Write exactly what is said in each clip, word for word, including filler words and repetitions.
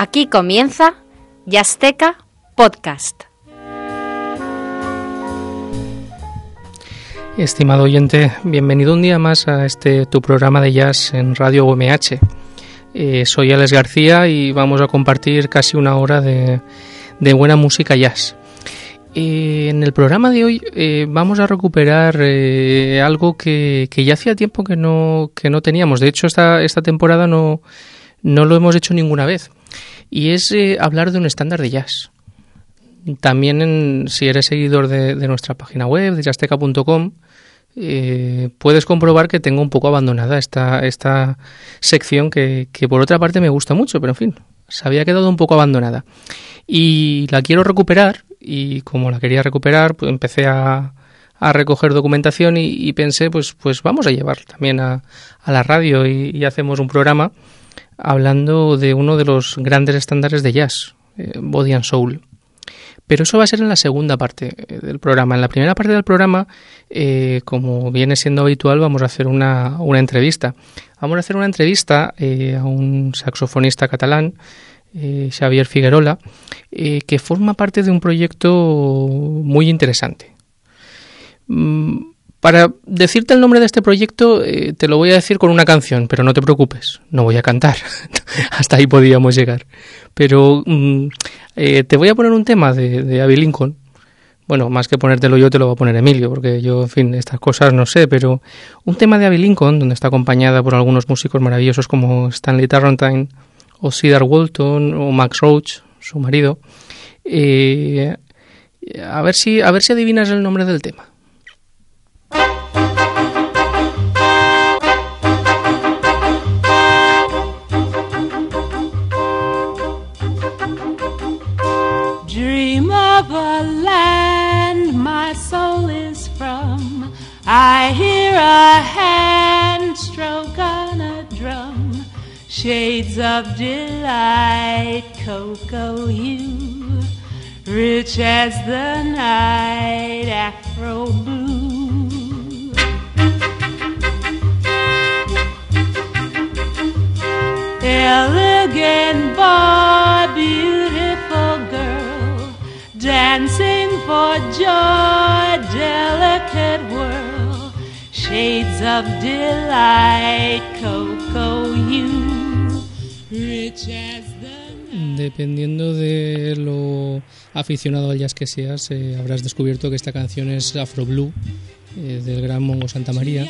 Aquí comienza Jazzteca Podcast. Estimado oyente, bienvenido un día más a este tu programa de jazz en Radio U M H. Eh, soy Alex García y vamos a compartir casi una hora de, de buena música jazz. Eh, en el programa de hoy eh, vamos a recuperar eh, algo que, que ya hacía tiempo que no, que no teníamos. De hecho, esta, esta temporada no, no lo hemos hecho ninguna vez. Y es eh, hablar de un estándar de jazz. También, en, si eres seguidor de, de nuestra página web, de jazzteca punto com, eh, puedes comprobar que tengo un poco abandonada esta, esta sección que, que por otra parte me gusta mucho, pero en fin, se había quedado un poco abandonada. Y la quiero recuperar, y como la quería recuperar, pues empecé a, a recoger documentación y, y pensé, pues, pues vamos a llevar también a, a la radio y, y hacemos un programa hablando de uno de los grandes estándares de jazz, eh, Body and Soul. Pero eso va a ser en la segunda parte del programa. En la primera parte del programa, eh, como viene siendo habitual, vamos a hacer una, una entrevista. Vamos a hacer una entrevista eh, a un saxofonista catalán, eh, Xavier Figuerola, eh, que forma parte de un proyecto muy interesante. Mm, Para decirte el nombre de este proyecto, eh, te lo voy a decir con una canción, pero no te preocupes, no voy a cantar. Hasta ahí podíamos llegar. Pero mm, eh, te voy a poner un tema de, de Abbey Lincoln. Bueno, más que ponértelo yo, te lo va a poner Emilio, porque yo, en fin, estas cosas no sé, pero un tema de Abbey Lincoln, donde está acompañada por algunos músicos maravillosos como Stanley Tarrantine, o Cedar Walton, o Max Roach, su marido. Eh, a ver si, a ver si adivinas el nombre del tema. I hear a hand stroke on a drum, shades of delight, cocoa hue, rich as the night, afro blue. Elegant boy, beautiful girl, dancing for joy, delicate world, shades of delight, cocoa hue, rich as the night. Dependiendo de lo aficionado al jazz que seas, eh, habrás descubierto que esta canción es Afro Blue, eh, del gran Mongo Santamaría.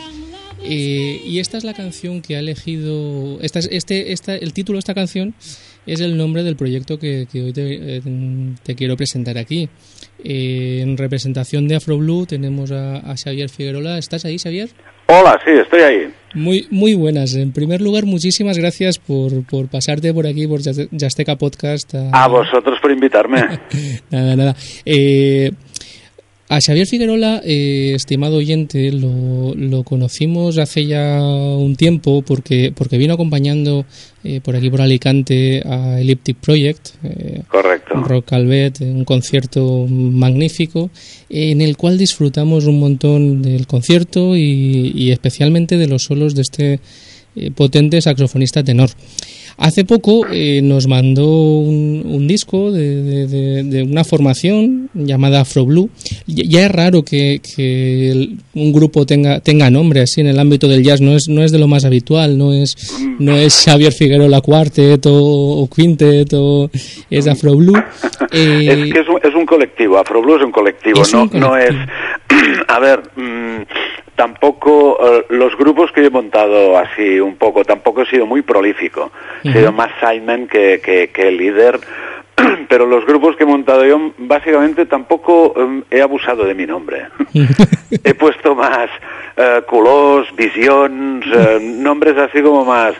Eh, y esta es la canción que ha elegido. Esta es, este, esta, el título de esta canción es el nombre del proyecto que, que hoy te, eh, te quiero presentar aquí. Eh, en representación de Afro Blue tenemos a, a Xavier Figuerola. ¿Estás ahí, Xavier? Hola, sí, estoy ahí. Muy, muy buenas. En primer lugar, muchísimas gracias por, por pasarte por aquí, por Jazzteca Podcast. A, a vosotros por invitarme. nada, nada. Eh, A Xavier Figuerola, eh, estimado oyente, lo, lo conocimos hace ya un tiempo porque porque vino acompañando eh, por aquí por Alicante a Elliptic Project. Eh, Correcto. Rock Calvet, un concierto magnífico eh, en el cual disfrutamos un montón del concierto y, y especialmente de los solos de este eh, potente saxofonista tenor. Hace poco eh, nos mandó un, un disco de, de, de, de una formación llamada Afro Blue. Ya, ya es raro que, que el, un grupo tenga tenga nombre así en el ámbito del jazz. No es no es de lo más habitual. No es no es Xavier Figuerola Quartet o, o Quintet o es Afro Blue. Eh, es que es un, es un colectivo. Afro Blue es un colectivo. Es no un colectivo. no es. A ver. Mmm, Tampoco, uh, los grupos que yo he montado así un poco, tampoco he sido muy prolífico. He uh-huh. sido más sideman que, que, que líder, pero los grupos que he montado yo, básicamente tampoco um, he abusado de mi nombre. He puesto más uh, colors, visions, uh, nombres así como más...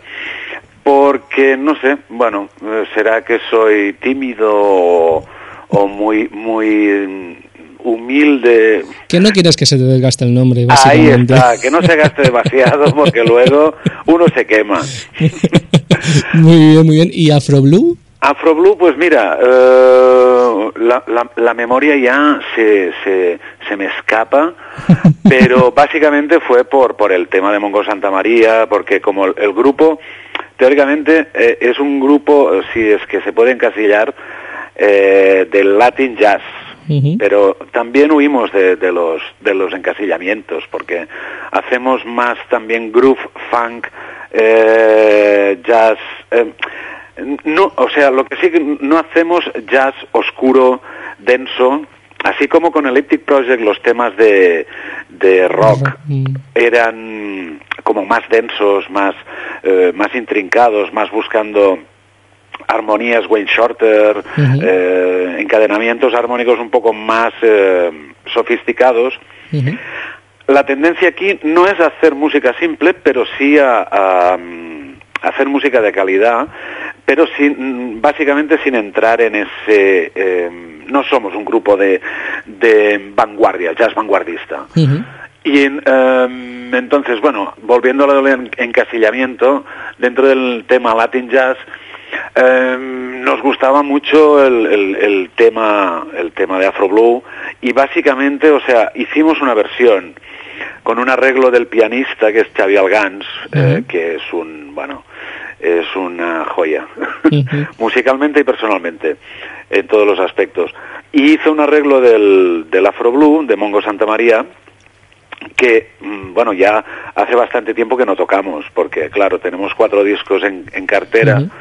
Porque, no sé, bueno, uh, será que soy tímido o, o muy, muy... humilde. Que no quieres que se te desgaste el nombre, básicamente. Ahí está, que no se gaste demasiado porque luego uno se quema. Muy bien, muy bien. ¿Y Afro Blue? Afro Blue, pues mira, uh, la, la, la memoria ya se, se, se me escapa, pero básicamente fue por, por el tema de Mongo Santamaría, porque como el, el grupo teóricamente eh, es un grupo, si es que se puede encasillar, eh, del Latin Jazz. Uh-huh. Pero también huimos de, de los de los encasillamientos, porque hacemos más también groove, funk, eh, jazz, eh, no, o sea, lo que sí que no hacemos jazz oscuro, denso, así como con Elliptic Project los temas de de rock uh-huh. eran como más densos, más eh, más intrincados, más buscando armonías Wayne Shorter, uh-huh. eh, encadenamientos armónicos un poco más eh, sofisticados. Uh-huh. La tendencia aquí no es hacer música simple, pero sí a, a, a hacer música de calidad, pero sin, básicamente sin entrar en ese... Eh, no somos un grupo de, de vanguardia, jazz vanguardista. Uh-huh. Y en, um, entonces, bueno, volviendo al encasillamiento, dentro del tema Latin Jazz, Eh, nos gustaba mucho el, el, el tema el tema de Afro Blue, y básicamente, o sea, hicimos una versión con un arreglo del pianista que es Xavi Algans, uh-huh. eh, que es un, bueno, es una joya, uh-huh. musicalmente y personalmente, en todos los aspectos. Y hizo un arreglo del, del Afro Blue, de Mongo Santamaría, que, bueno, ya hace bastante tiempo que no tocamos, porque, claro, tenemos cuatro discos en, en cartera, uh-huh.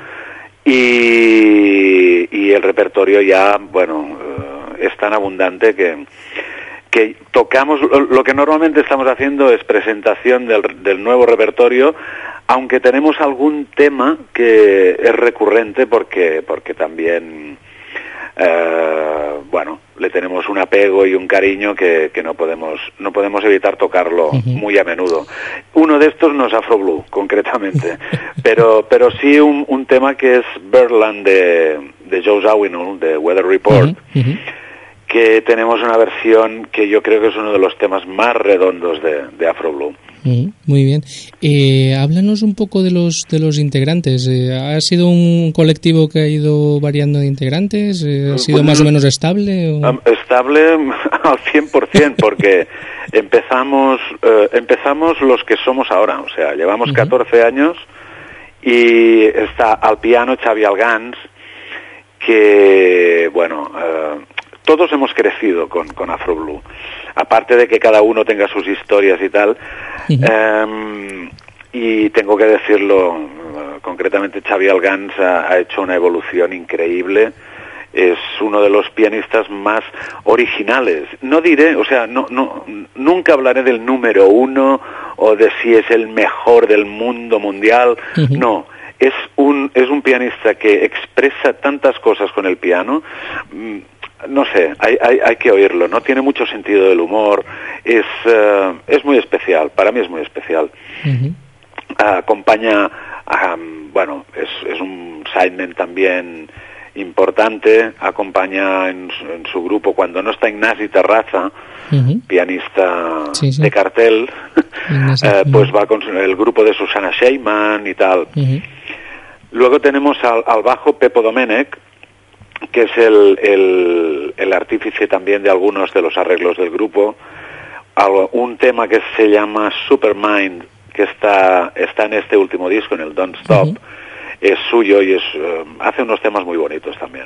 Y, y el repertorio ya, bueno, es tan abundante que, que tocamos, lo que normalmente estamos haciendo es presentación del, del nuevo repertorio, aunque tenemos algún tema que es recurrente porque, porque también, eh, bueno, le tenemos un apego y un cariño que, que no podemos no podemos evitar tocarlo uh-huh. muy a menudo. Uno de estos no es Afro Blue, concretamente, pero pero sí un, un tema que es Birdland de, de Joe Zawinul, de Weather Report, uh-huh. Uh-huh. que tenemos una versión que yo creo que es uno de los temas más redondos de, de Afro Blue. Uh-huh. Muy bien. Eh, háblanos un poco de los de los integrantes. Eh, ¿Ha sido un colectivo que ha ido variando de integrantes? Eh, ¿Ha sido pues, más o menos estable? O... Estable al cien por ciento, porque empezamos eh, empezamos los que somos ahora. O sea, llevamos uh-huh. catorce años y está al piano Xavi Algans, que, bueno... Eh, todos hemos crecido con, con Afro Blue, aparte de que cada uno tenga sus historias y tal, uh-huh. eh, y tengo que decirlo, uh, concretamente Xavi Algans ha, ha hecho una evolución increíble, es uno de los pianistas más originales, no diré, o sea, no, no, nunca hablaré del número uno o de si es el mejor del mundo mundial, uh-huh. no, es un, es un pianista que expresa tantas cosas con el piano, mm, no sé, hay, hay, hay que oírlo, ¿no? Tiene mucho sentido del humor, es uh, es muy especial, para mí es muy especial. Uh-huh. Uh, acompaña, um, bueno, es, es un sideman también importante, acompaña en, en su grupo cuando no está Ignasi Terraza, uh-huh. pianista sí, sí. de cartel, uh, pues va con el grupo de Susana Sheyman y tal. Uh-huh. Luego tenemos al, al bajo Pepo Domenech, que es el, el, el artífice también de algunos de los arreglos del grupo. Un tema que se llama Supermind, que está está en este último disco, en el Don't Stop, uh-huh. es suyo y es uh, hace unos temas muy bonitos también.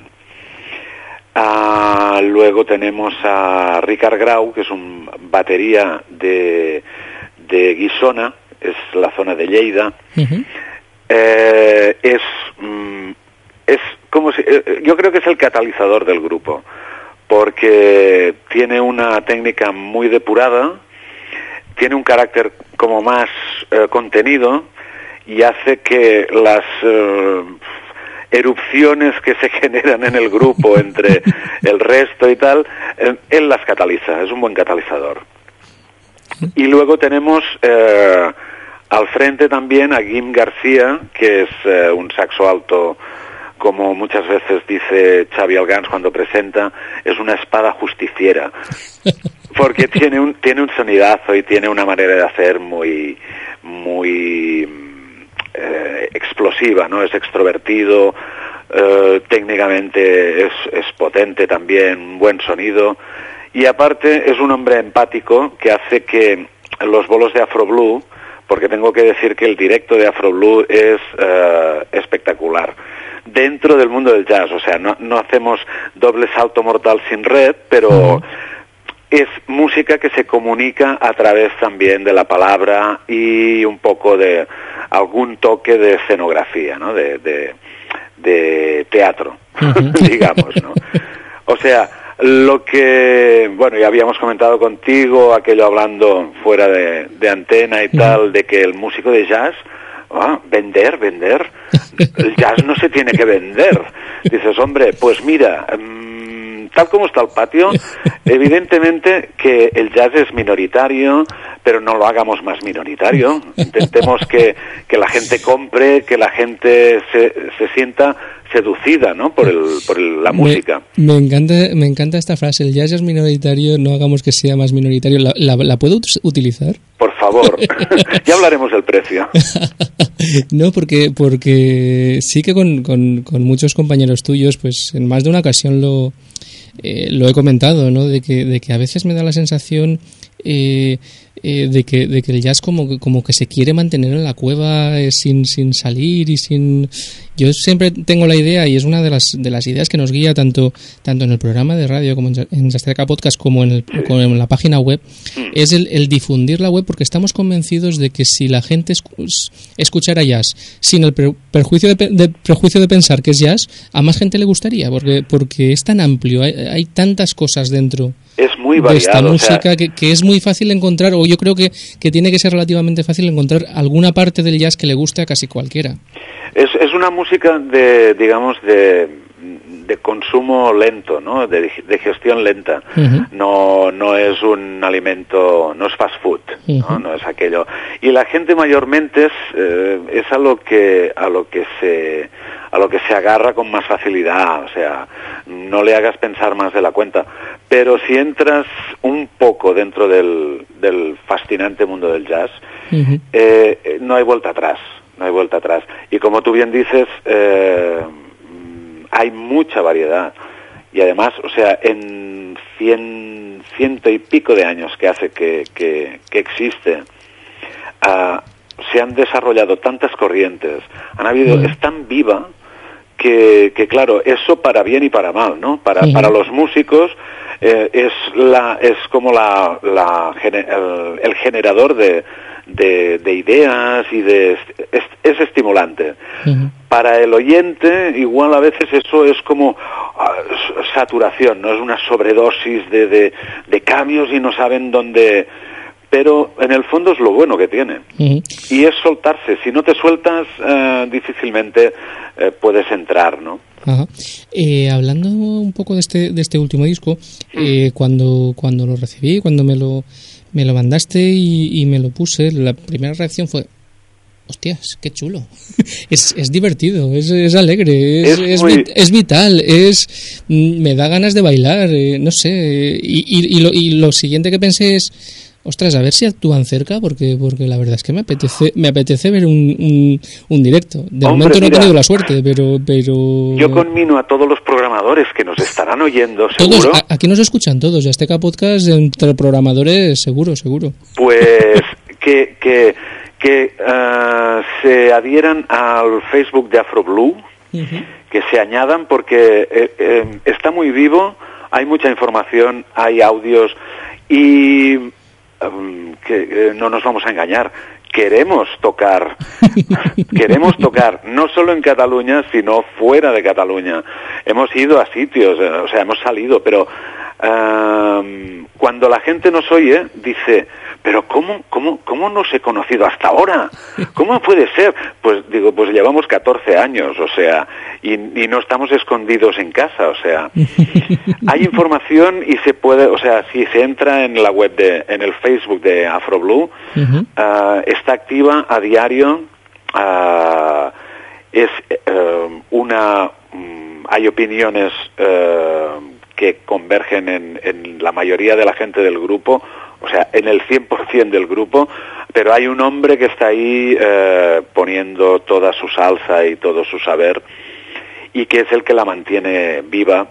Uh, luego tenemos a Ricard Grau, que es un batería de, de Guissona, es la zona de Lleida. Uh-huh. Eh, es... Mm, es como si, yo creo que es el catalizador del grupo, porque tiene una técnica muy depurada, tiene un carácter como más eh, contenido y hace que las eh, erupciones que se generan en el grupo entre el resto y tal, eh, él las cataliza, es un buen catalizador. Y luego tenemos eh, al frente también a Guim García, que es eh, un saxo alto, como muchas veces dice Xavi Algans cuando presenta, es una espada justiciera, porque tiene un tiene un sonidazo y tiene una manera de hacer muy muy eh, explosiva, ¿no? Es extrovertido, eh, técnicamente es, es potente también, un buen sonido, y aparte es un hombre empático que hace que los bolos de Afro Blue, porque tengo que decir que el directo de Afro Blue es uh, espectacular. Dentro del mundo del jazz, o sea, no, no hacemos doble salto mortal sin red, pero uh-huh. es música que se comunica a través también de la palabra y un poco de algún toque de escenografía, ¿no? De, de, de teatro, uh-huh. digamos, ¿no? O sea, lo que, bueno, ya habíamos comentado contigo, aquello hablando fuera de, de antena y uh-huh. tal, de que el músico de jazz, ah, vender, vender, el jazz no se tiene que vender. Dices, hombre, pues mira, mmm, tal como está el patio, evidentemente que el jazz es minoritario, pero no lo hagamos más minoritario. Intentemos que, que la gente compre, que la gente se, se sienta seducida, ¿no? Por el, por el, la música. Me, me encanta, me encanta esta frase. El jazz es minoritario, no hagamos que sea más minoritario. ¿La, la, la puedo utilizar? Por favor. Ya hablaremos del precio. No, porque porque sí que con, con, con muchos compañeros tuyos, pues en más de una ocasión lo eh, lo he comentado, ¿no? De que de que a veces me da la sensación eh, eh, de que de que el jazz como que, como que se quiere mantener en la cueva eh, sin sin salir y sin. Yo siempre tengo la idea, y es una de las de las ideas que nos guía tanto tanto en el programa de radio como en, en Jazteca Podcast como en, el, como en la página web, es el, el difundir la web, porque estamos convencidos de que si la gente escu- escuchara jazz sin el pre- perjuicio de, de prejuicio de pensar que es jazz, a más gente le gustaría, porque porque es tan amplio, hay, hay tantas cosas dentro. Es muy variado, de esta música, o sea, que, que es muy fácil encontrar, o yo creo que, que tiene que ser relativamente fácil encontrar alguna parte del jazz que le guste a casi cualquiera. Es, es una música de, digamos, de, de consumo lento, ¿no? De, de gestión lenta. Uh-huh. No, no es un alimento, no es fast food, uh-huh. ¿no? No es aquello. Y la gente mayormente es, eh, es a lo que, a lo que se, a lo que se agarra con más facilidad. O sea, no le hagas pensar más de la cuenta. Pero si entras un poco dentro del, del fascinante mundo del jazz, uh-huh. eh, no hay vuelta atrás. No hay vuelta atrás. Y como tú bien dices, eh, hay mucha variedad. Y además, o sea, en cien, ciento y pico de años que hace que, que, que existe, uh, se han desarrollado tantas corrientes. Han habido, mm. es tan viva que, que, claro, eso para bien y para mal, ¿no? Para, mm. para los músicos eh, es la es como la, la el, el generador de De, de ideas y de es, es estimulante. Uh-huh. Para el oyente igual a veces eso es como uh, saturación, no es una sobredosis de, de, de cambios y no saben dónde, pero en el fondo es lo bueno que tiene. Uh-huh. Y es soltarse. Si no te sueltas uh, difícilmente uh, puedes entrar, ¿no? Ajá. Eh, hablando un poco de este de este último disco, eh, cuando cuando lo recibí, cuando me lo Me lo mandaste y, y me lo puse, la primera reacción fue, hostias, qué chulo. es, es divertido, es, es alegre, es, es, muy... es, es vital, es me da ganas de bailar, eh, no sé. Y, y, y, lo, y lo siguiente que pensé es, ostras, a ver si actúan cerca, porque porque la verdad es que me apetece me apetece ver un, un, un directo. De Hombre, momento no mira, he tenido la suerte, pero... pero... Yo conmino a todos los programadores que nos estarán oyendo, seguro. Todos, a, aquí nos escuchan todos, Jazteca Podcast, entre programadores, seguro, seguro. Pues que, que, que uh, se adhieran al Facebook de Afro Blue, uh-huh. que se añadan porque eh, eh, está muy vivo, hay mucha información, hay audios y... que eh, no nos vamos a engañar, queremos tocar, queremos tocar, no solo en Cataluña, sino fuera de Cataluña. Hemos ido a sitios, eh, o sea, hemos salido, pero uh, cuando la gente nos oye, dice, pero ¿cómo, cómo, cómo nos he conocido hasta ahora? ¿Cómo puede ser? Pues digo, pues llevamos catorce años, o sea, y, y no estamos escondidos en casa, o sea, hay información y se puede, o sea, si se entra en la web de, en el Facebook de Afro Blue, uh-huh. uh, está activa a diario, uh, es uh, una, um, hay opiniones uh, que convergen en, en la mayoría de la gente del grupo, o sea, en el cien por ciento del grupo, pero hay un hombre que está ahí eh, poniendo toda su salsa y todo su saber, y que es el que la mantiene viva.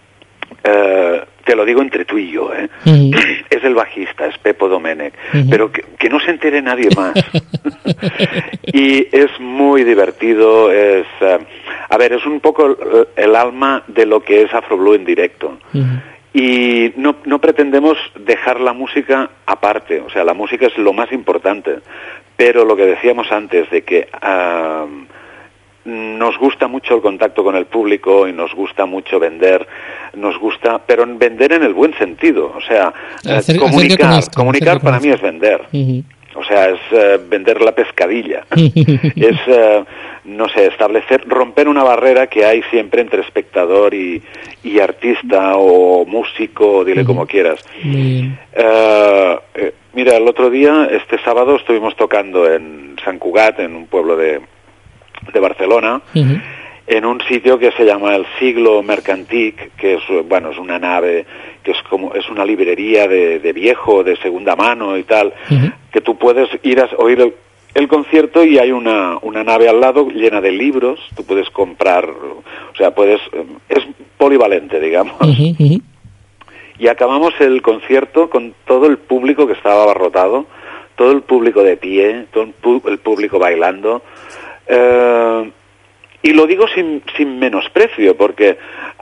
Eh, te lo digo entre tú y yo, ¿eh? Uh-huh. Es el bajista, es Pepo Domènech, uh-huh. pero que, que no se entere nadie más. Y es muy divertido, es... Uh, a ver, es un poco el, el alma de lo que es Afro Blue en directo. Uh-huh. Y no, no pretendemos dejar la música aparte, o sea, la música es lo más importante, pero lo que decíamos antes de que uh, nos gusta mucho el contacto con el público y nos gusta mucho vender, nos gusta, pero vender en el buen sentido, o sea, hacer, comunicar, hacer esto, comunicar para mí es vender. Uh-huh. O sea, es uh, vender la pescadilla, es, uh, no sé, establecer, romper una barrera que hay siempre entre espectador y, y artista o músico, dile uh-huh. como quieras. Uh, eh, mira, el otro día, este sábado, estuvimos tocando en Sant Cugat, en un pueblo de, de Barcelona, uh-huh. en un sitio que se llama el Siglo Mercantic, que es, bueno, es una nave que es como es una librería de, de viejo, de segunda mano y tal, uh-huh. que tú puedes ir a oír el, el concierto y hay una, una nave al lado llena de libros, tú puedes comprar, o sea, puedes, es polivalente, digamos. Uh-huh, uh-huh. Y acabamos el concierto con todo el público que estaba abarrotado, todo el público de pie, todo el, pu- el público bailando, eh, y lo digo sin, sin menosprecio, porque...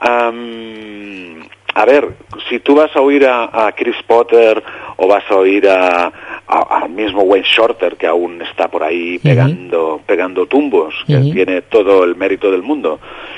Um, A ver, si tú vas a oír a, a Chris Potter o vas a oír a, a, al mismo Wayne Shorter, que aún está por ahí pegando, uh-huh. pegando tumbos, que uh-huh. tiene todo el mérito del mundo,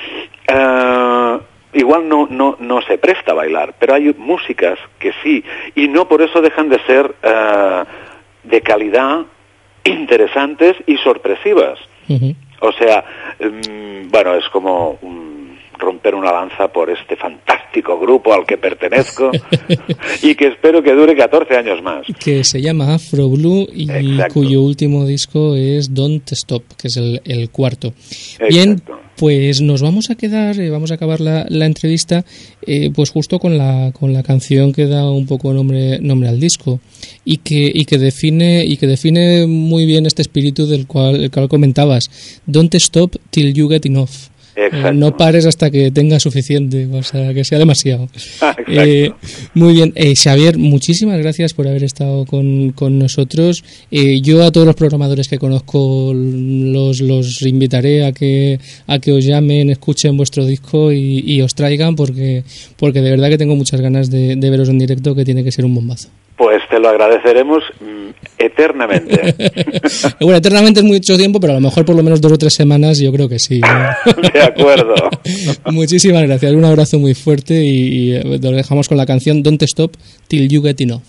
uh, igual no, no, no se presta a bailar, pero hay músicas que sí, y no por eso dejan de ser uh, de calidad, interesantes y sorpresivas. Uh-huh. O sea, um, bueno, es como... Um, romper una lanza por este fantástico grupo al que pertenezco y que espero que dure catorce años más. Que se llama Afro Blue y Exacto. cuyo último disco es Don't Stop, que es el, el cuarto. Exacto. Bien, pues nos vamos a quedar, eh, vamos a acabar la, la entrevista eh, pues justo con la con la canción que da un poco nombre nombre al disco y que y que define y que define muy bien este espíritu del cual el cual comentabas. Don't stop till you get enough. Eh, no pares hasta que tengas suficiente, o sea, que sea demasiado. Ah, eh, muy bien, eh, Xavier, muchísimas gracias por haber estado con, con nosotros. Eh, yo a todos los programadores que conozco los, los invitaré a que a que os llamen, escuchen vuestro disco y, y os traigan, porque porque de verdad que tengo muchas ganas de, de veros en directo, que tiene que ser un bombazo. Pues te lo agradeceremos mm, eternamente. Bueno, eternamente es mucho tiempo, pero a lo mejor por lo menos dos o tres semanas yo creo que sí, ¿no? De acuerdo. Muchísimas gracias, un abrazo muy fuerte y, y nos dejamos con la canción Don't Stop Till You Get Enough.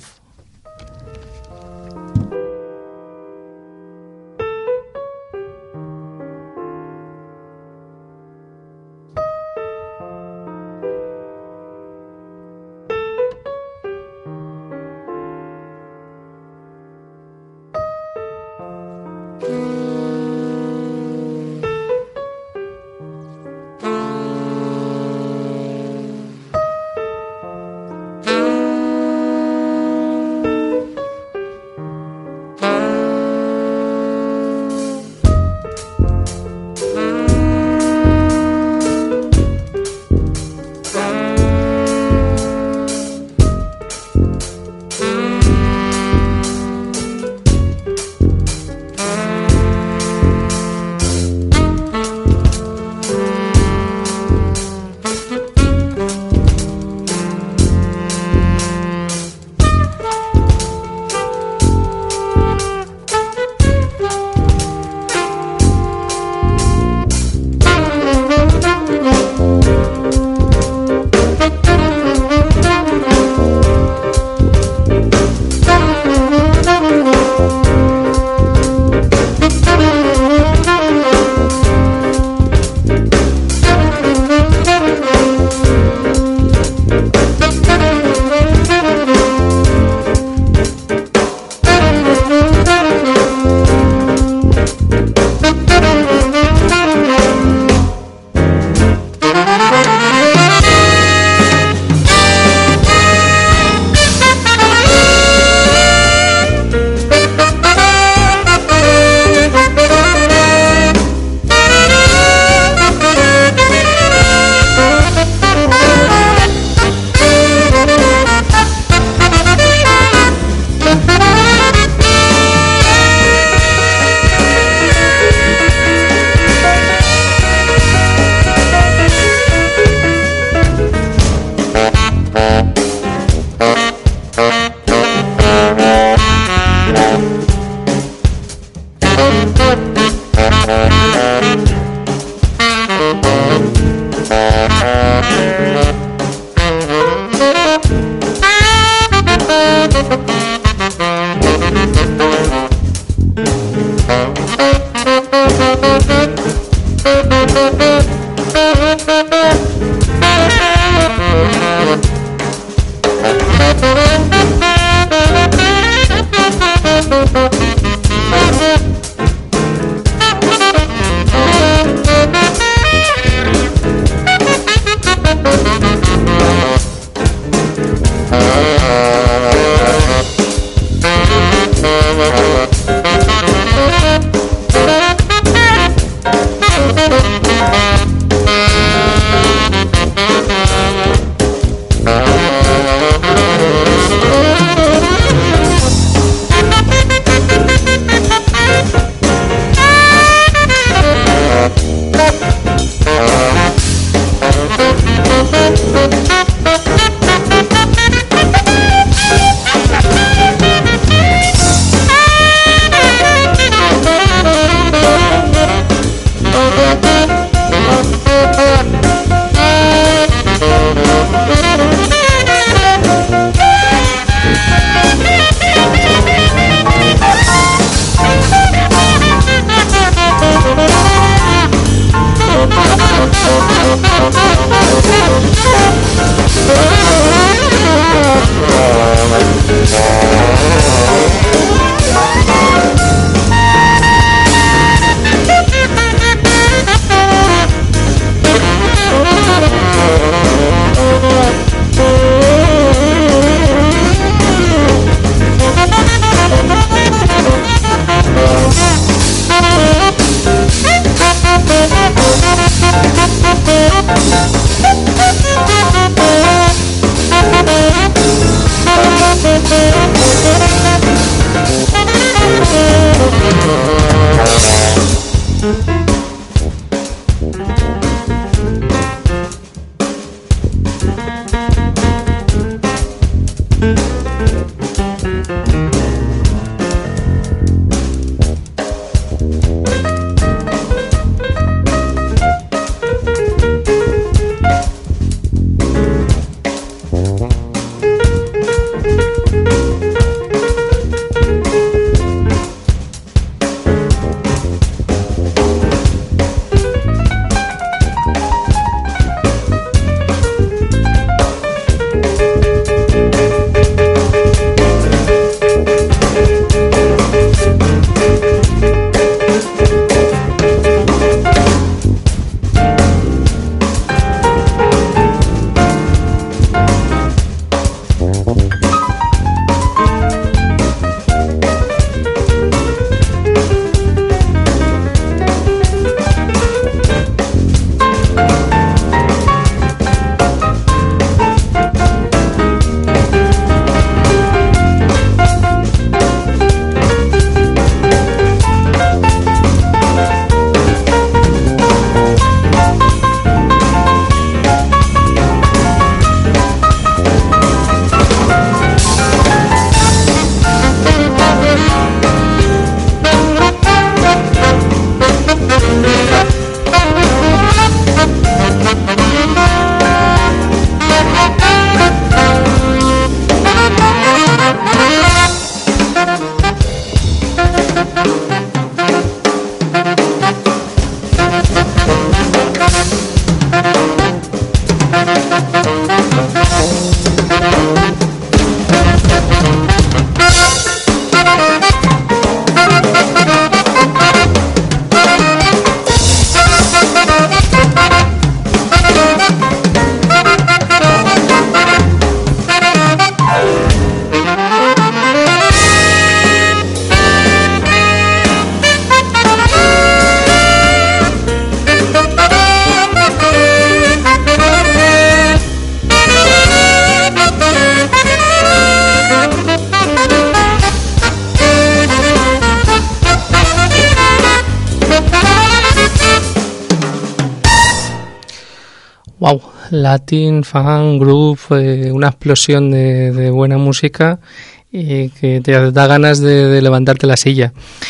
Wow, Latin, Funk, Groove, eh, una explosión de, de buena música y que te da ganas de, de levantarte la silla.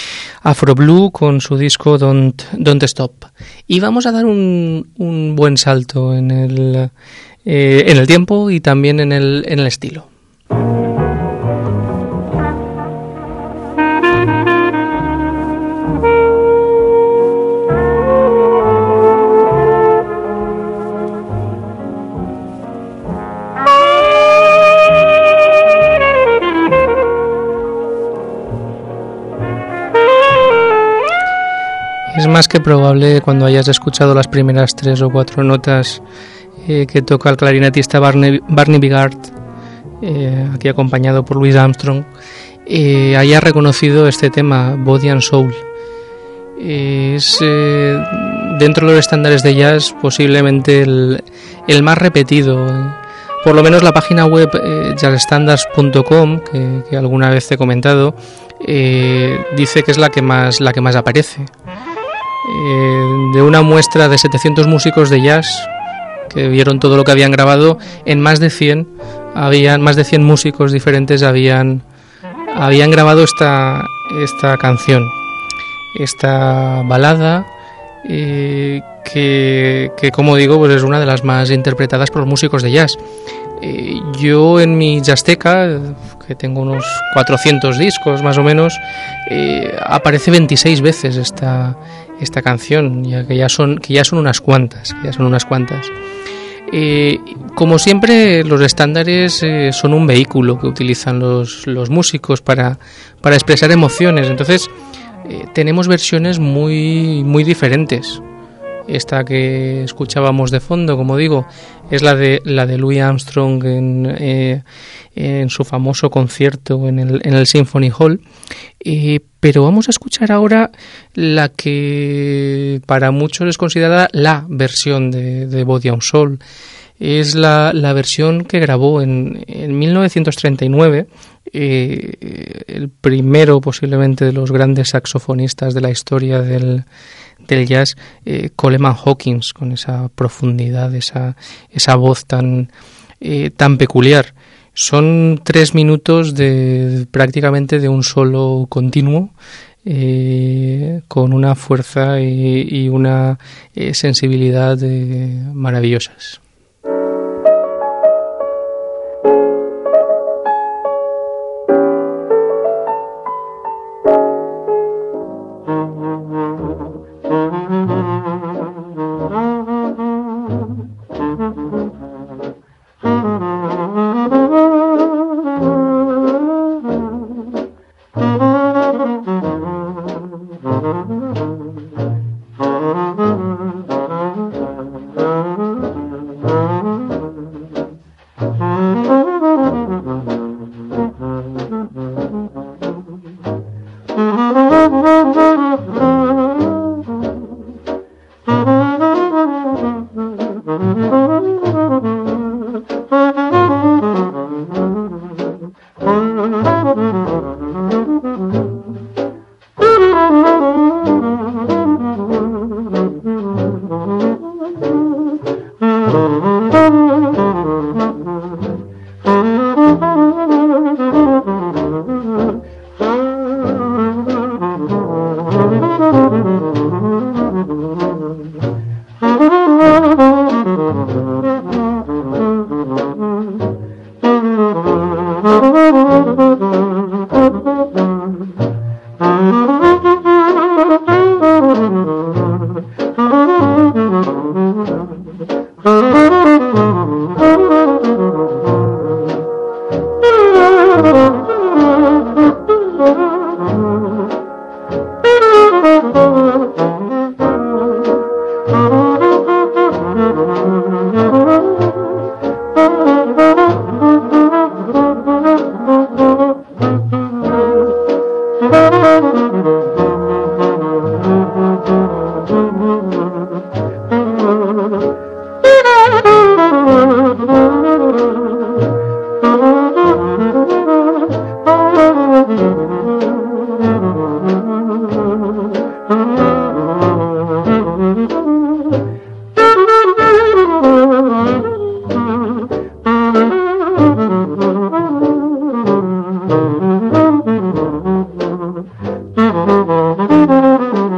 Afroblue con su disco Don't, Don't Stop. Y vamos a dar un, un buen salto en el, eh, en el tiempo y también en el, en el estilo. Es más que probable, cuando hayas escuchado las primeras tres o cuatro notas eh, que toca el clarinetista Barney, Barney Bigard, eh, aquí acompañado por Louis Armstrong, eh, hayas reconocido este tema, Body and Soul. Eh, es, eh, dentro de los estándares de jazz, posiblemente el, el más repetido. Eh. Por lo menos la página web eh, jazz standards punto com, que, que alguna vez te he comentado, eh, dice que es la que más, la que más aparece. Eh, de una muestra de setecientos músicos de jazz que vieron todo lo que habían grabado, en más de cien habían más de cien músicos diferentes habían habían grabado esta esta canción, esta balada eh, que, que como digo, pues es una de las más interpretadas por los músicos de jazz. Eh, yo en mi Jazzteca, que tengo unos cuatrocientos discos más o menos, eh, aparece veintiséis veces esta esta canción, ya que ya son que ya son unas cuantas, que ya son unas cuantas. Eh, como siempre, los estándares eh, son un vehículo que utilizan los, los músicos para, para expresar emociones. Entonces, eh, tenemos versiones muy muy diferentes. Esta que escuchábamos de fondo, como digo, es la de la de Louis Armstrong en, eh, en su famoso concierto en el, en el Symphony Hall. Eh, pero vamos a escuchar ahora la que para muchos es considerada la versión de, de Body and Soul. Es la, la versión que grabó en, en mil novecientos treinta y nueve eh, el primero posiblemente de los grandes saxofonistas de la historia del del jazz, eh, Coleman Hawkins, con esa profundidad, esa esa voz tan eh, tan peculiar. Son tres minutos de prácticamente de un solo continuo, eh, con una fuerza y, y una eh, sensibilidad eh, maravillosas. Thank you.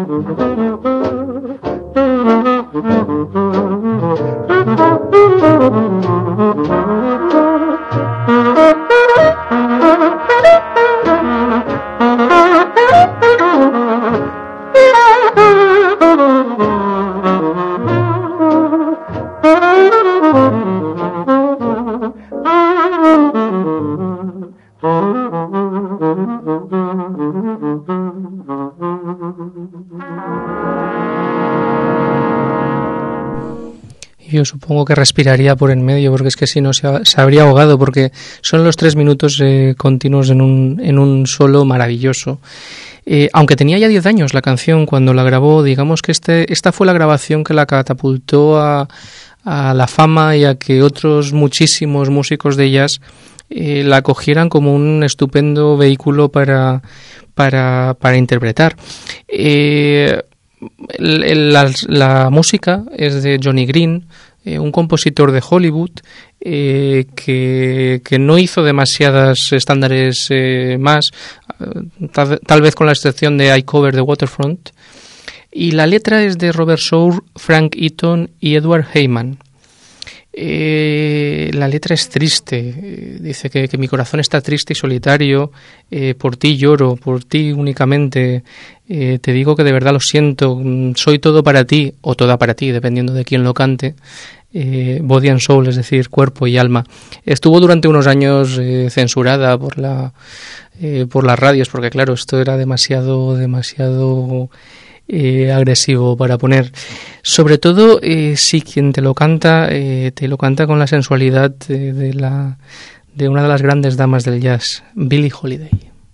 Yo supongo que respiraría por en medio, porque es que si no se, se habría ahogado, porque son los tres minutos eh, continuos en un, en un solo maravilloso. Eh, aunque tenía ya diez años la canción cuando la grabó, digamos que este, esta fue la grabación que la catapultó a, a la fama y a que otros muchísimos músicos de jazz eh, la cogieran como un estupendo vehículo para, para, para interpretar. Eh, La, la música es de Johnny Green, eh, un compositor de Hollywood eh, que, que no hizo demasiadas estándares eh, más, tal, tal vez con la excepción de I Cover the Waterfront. Y la letra es de Robert Soule, Frank Eaton y Edward Heyman. Eh, la letra es triste, eh, dice que, que mi corazón está triste y solitario, eh, por ti lloro, por ti únicamente, eh, te digo que de verdad lo siento, soy todo para ti, o toda para ti, dependiendo de quién lo cante, eh, body and soul, es decir, cuerpo y alma. Estuvo durante unos años eh, censurada por la eh, por las radios, porque claro, esto era demasiado, demasiado... Eh, agresivo para poner, sobre todo eh, si quien te lo canta eh, te lo canta con la sensualidad de, de la de una de las grandes damas del jazz, Billie Holiday.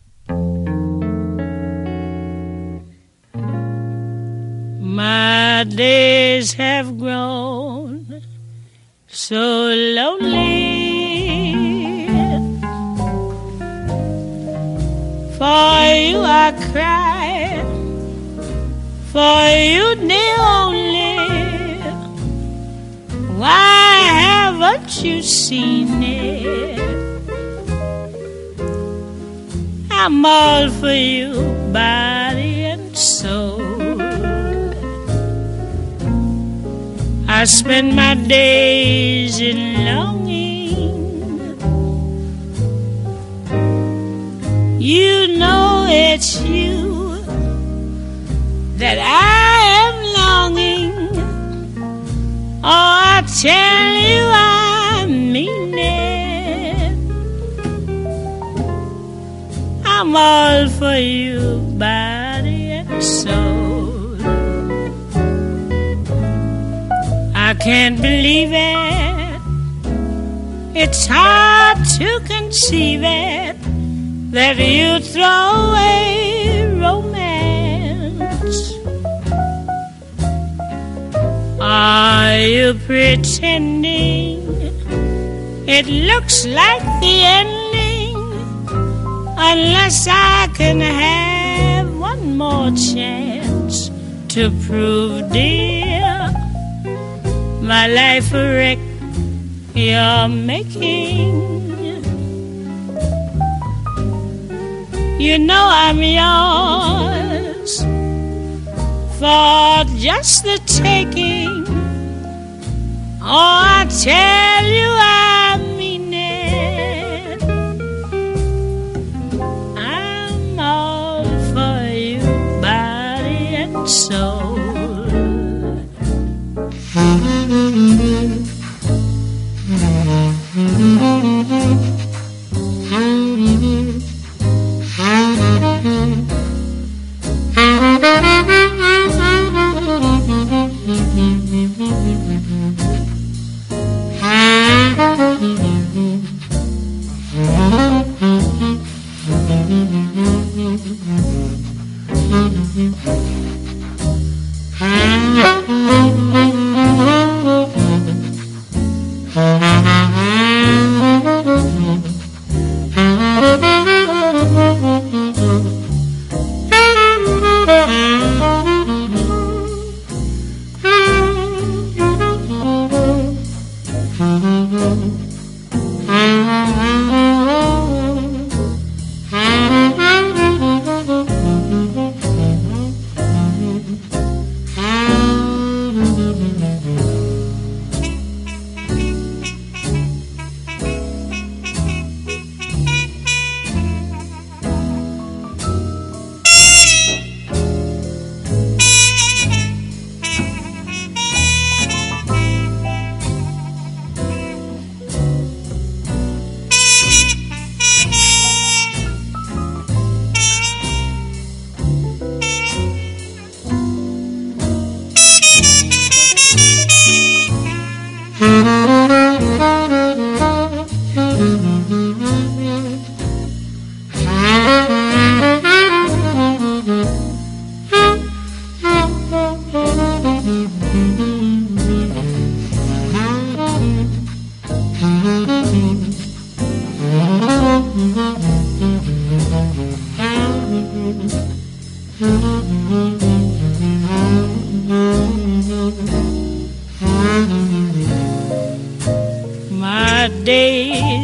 My days have grown so lonely, for you I cry, for you the only. Why haven't you seen it? I'm all for you, body and soul. I spend my days in longing. You know it's you that I am longing. Oh, I tell you I mean it. I'm all for you, body and soul. I can't believe it. It's hard to conceive it, that you throw away romance. Are you pretending it looks like the ending? Unless I can have one more chance to prove, dear, my life a wreck you're making. You know I'm yours for just the taking. Oh, I tell you I mean it. I'm all for you, body and soul.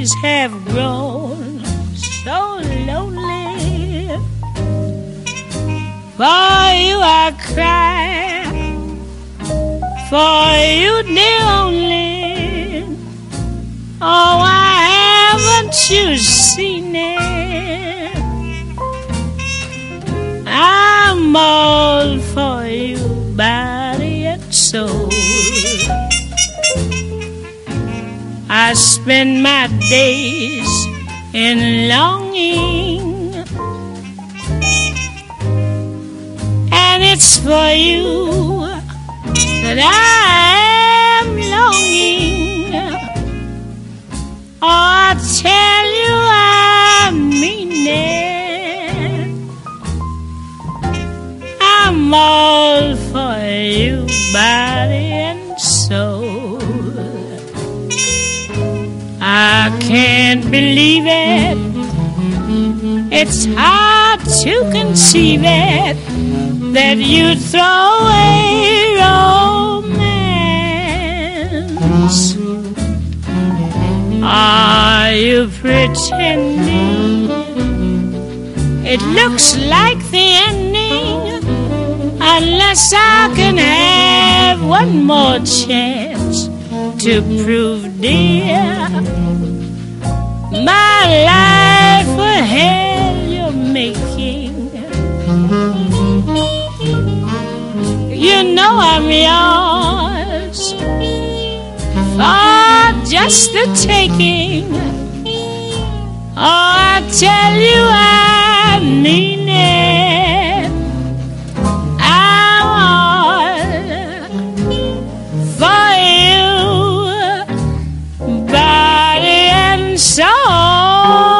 days have grown so lonely. For you I cry, for you dear only. Oh, why haven't you seen it? I'm all for you, body and soul. I spend my days in longing, and it's for you that I am longing. Oh, I tell you I mean it. I'm all for you, body and soul. I can't believe it. It's hard to conceive it, that you throw away romance. Are you pretending it looks like the ending? Unless I can have one more chance to prove, dear, my life a hell you're making. You know I'm yours for just the taking. Oh, I tell you I mean it. I'm all for you, body and soul.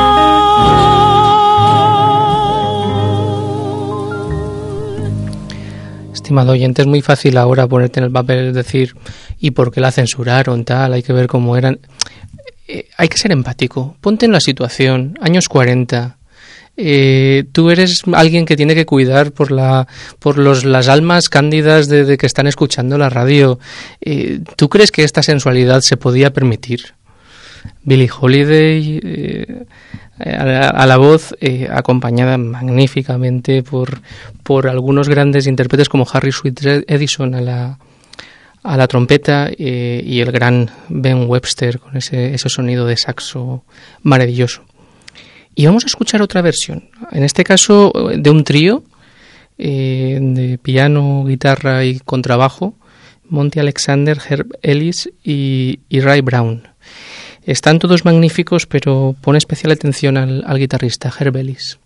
Estimado oyente, es muy fácil ahora ponerte en el papel, decir, ¿y por qué la censuraron? Tal, hay que ver cómo eran. Eh, hay que ser empático. Ponte en la situación, años cuarenta. Eh, tú eres alguien que tiene que cuidar por la por los las almas cándidas de, de que están escuchando la radio. Eh, ¿Tú crees que esta sensualidad se podía permitir? Billie Holiday eh, a, la, a la voz, eh, acompañada magníficamente por por algunos grandes intérpretes como Harry Sweet Edison a la a la trompeta, eh, y el gran Ben Webster con ese ese sonido de saxo maravilloso. Y vamos a escuchar otra versión, en este caso de un trío eh, de piano, guitarra y contrabajo, Monty Alexander, Herb Ellis y, y Ray Brown. Están todos magníficos, pero pone especial atención al, al guitarrista Herb Ellis.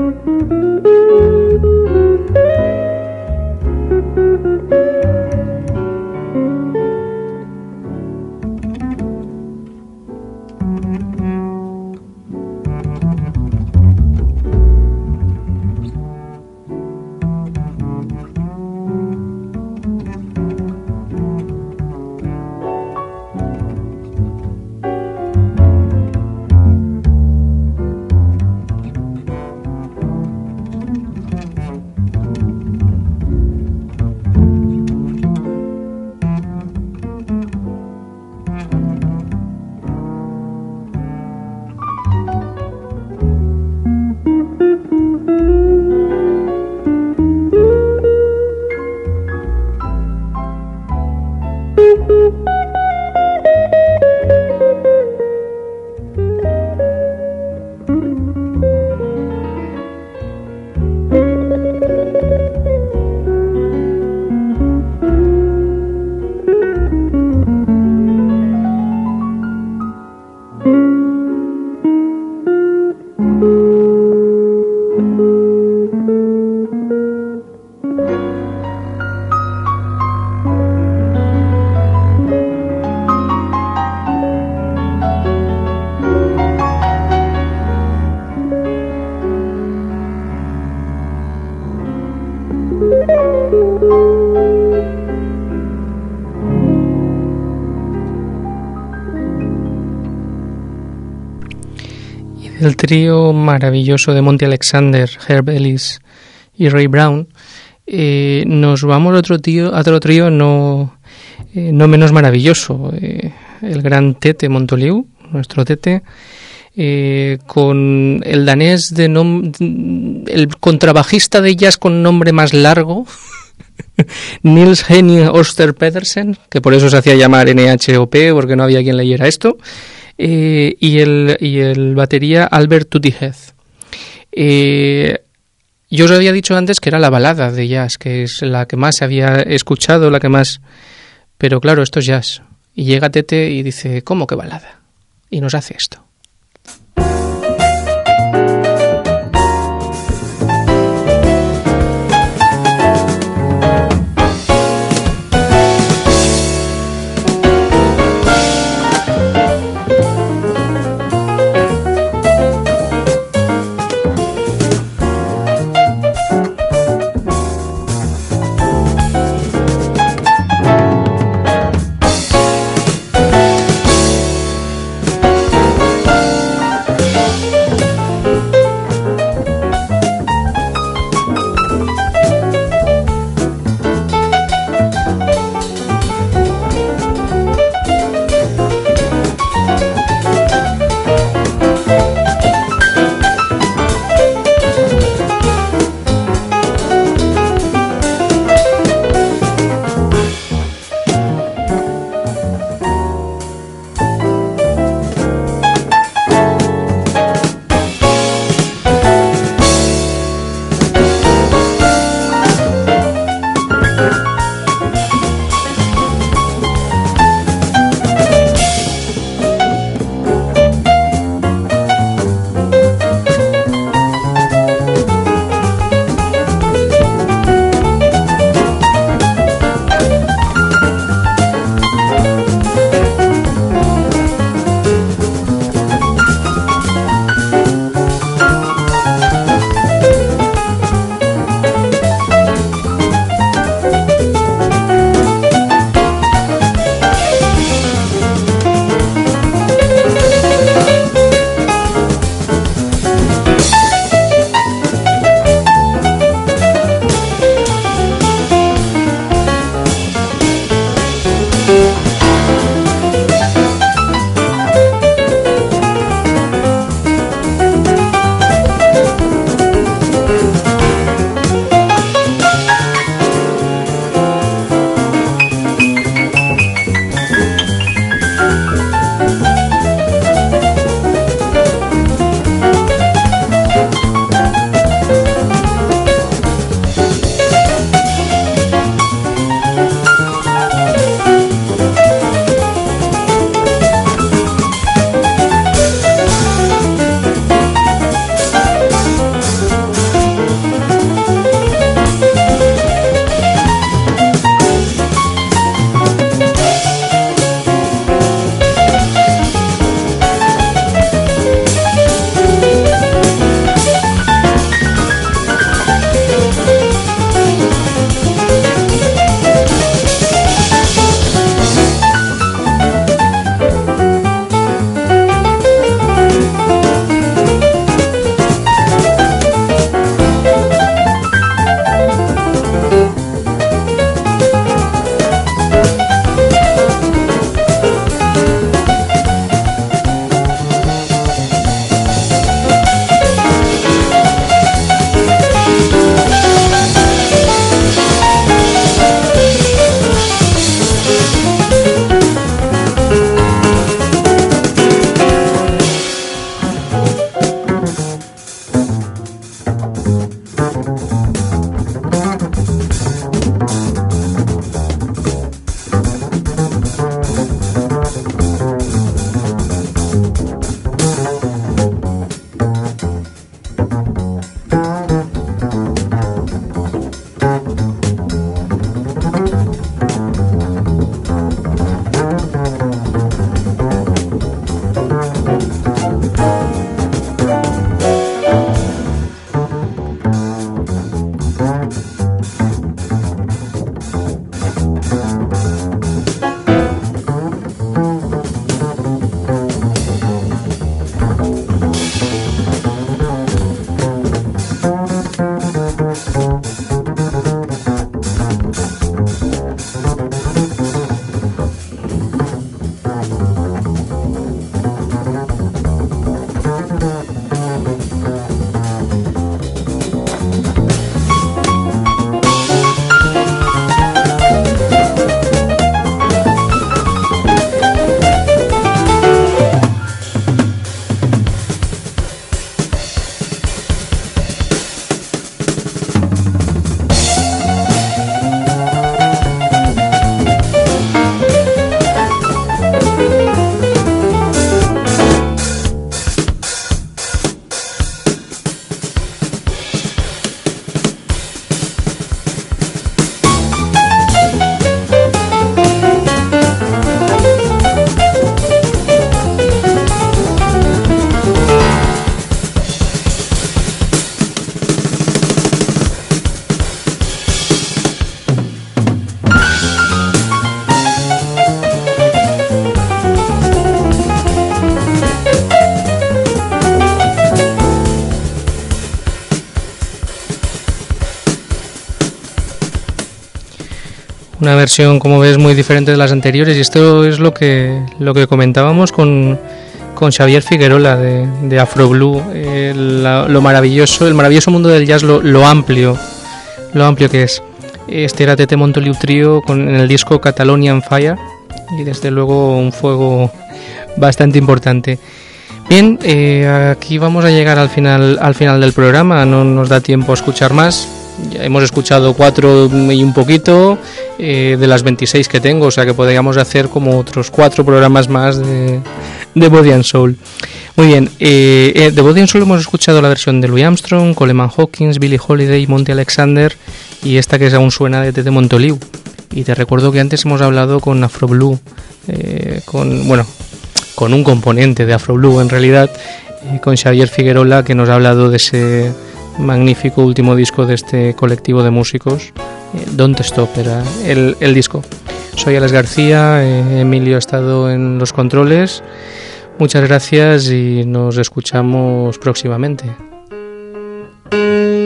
El trío maravilloso de Monty Alexander, Herb Ellis y Ray Brown, eh, nos vamos a otro, tío, a otro trío no, eh, no menos maravilloso, eh, el gran Tete Montoliu, nuestro Tete, eh, con el danés de nom- el contrabajista de jazz con nombre más largo, Niels Henning Oster Pedersen, que por eso se hacía llamar N H O P, porque no había quien leyera esto. Eh, y, el, y el batería Albert Tuttihead. Eh, yo os había dicho antes que era la balada de jazz, que es la que más había escuchado, la que más... Pero claro, esto es jazz. Y llega Tete y dice, ¿cómo que balada? Y nos hace esto. una versión, como ves, muy diferente de las anteriores, y esto es lo que lo que comentábamos con, con Xavier Figuerola de, de Afro Blue, eh, la, lo maravilloso, el maravilloso mundo del jazz, lo, lo amplio, lo amplio que es. Este era Tete Montoliu Trio con en el disco Catalonian Fire, y desde luego un fuego bastante importante. Bien, eh, aquí vamos a llegar al final al final del programa, no nos da tiempo a escuchar más. Ya hemos escuchado cuatro y un poquito eh, de las veintiséis que tengo, o sea que podríamos hacer como otros cuatro programas más de, de Body and Soul. Muy bien, eh, eh, de Body and Soul hemos escuchado la versión de Louis Armstrong, Coleman Hawkins, Billie Holiday, Monty Alexander, y esta que aún suena de Tete Montoliu. Y te recuerdo que antes hemos hablado con Afro Blue, eh, con bueno, con un componente de Afro Blue en realidad, eh, con Xavier Figuerola, que nos ha hablado de ese magnífico último disco de este colectivo de músicos, eh, Don't Stop era el, el disco. Soy Alex García, eh, Emilio ha estado en los controles. Muchas gracias y nos escuchamos próximamente.